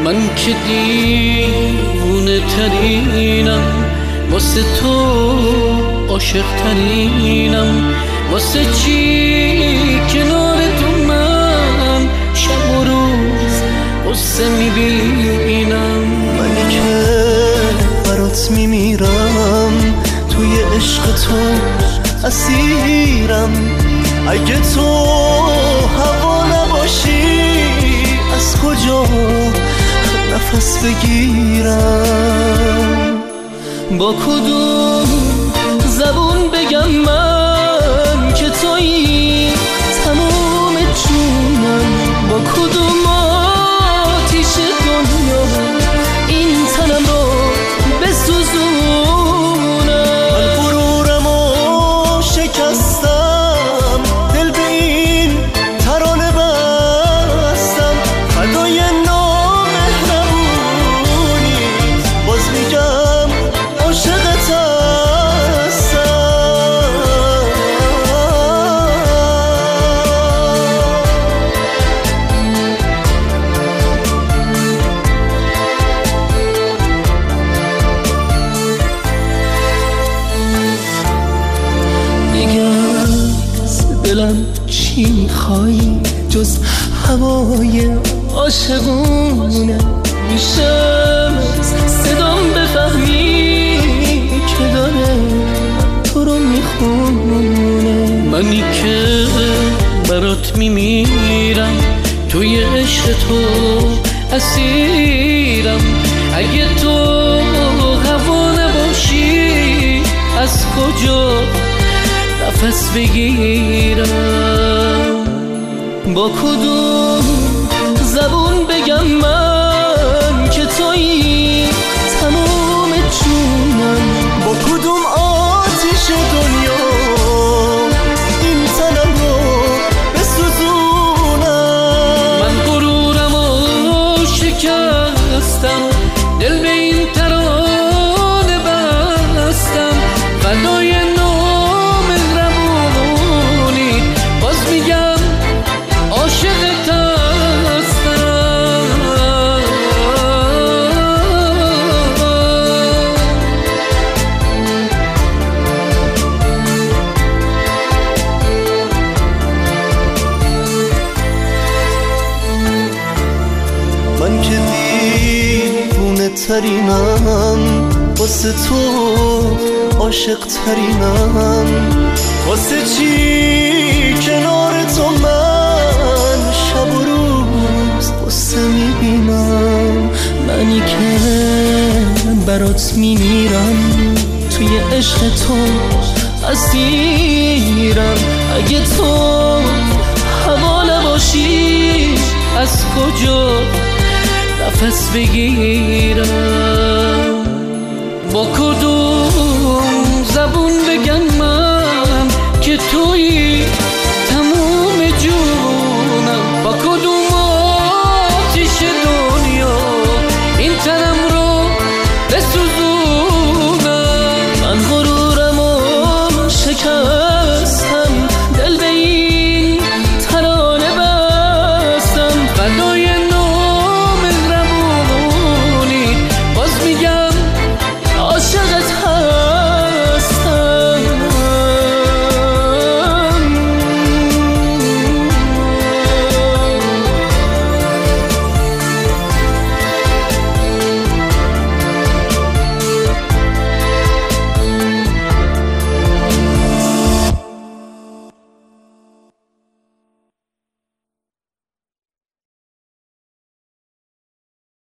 من که دیوونه ترینم، واسه تو عاشق ترینم. واسه چی کنار تو من شب و روز قصه میبینم؟ منی که برات میمیرم، توی عشق تو اسیرم. اگه تو هوا نباشی از کجا نفس بگیرم؟ با کدوم زبون بگم من که تویی تمام جونم؟ با کدوم آتیش دنیا این تنم رو بسوزونم؟ من غرورم و شکستم، دل به این ترانه بستم. فدای نامهربونی باز میگم عاشقت دلم چی میخوای جز هوای عاشقونه؟ میشه صدام بفهمی که داره تو رو میخونه؟ منی که برات میمیرم، توی عشق تو اسیرم. اگه تو هوا نباشی از کجا نفس بگیرم؟ با کدوم زبون بگم من که تویی تمام جونم؟ با کدوم آتیش دنیا این تنم رو بسوزونم؟ من غرورم و شکستم، دل به این ترانه بستم. فدای من که دیوونه ترینم، واسه تو عاشق ترینم. واسه چی کنار تو من شب و روز قصه میبینم؟ منی که برات میمیرم، توی عشق تو اسیرم. اگه تو هوا نباشی از کجا نفس بگیرم؟ با کدوم زبون بگم من که تویی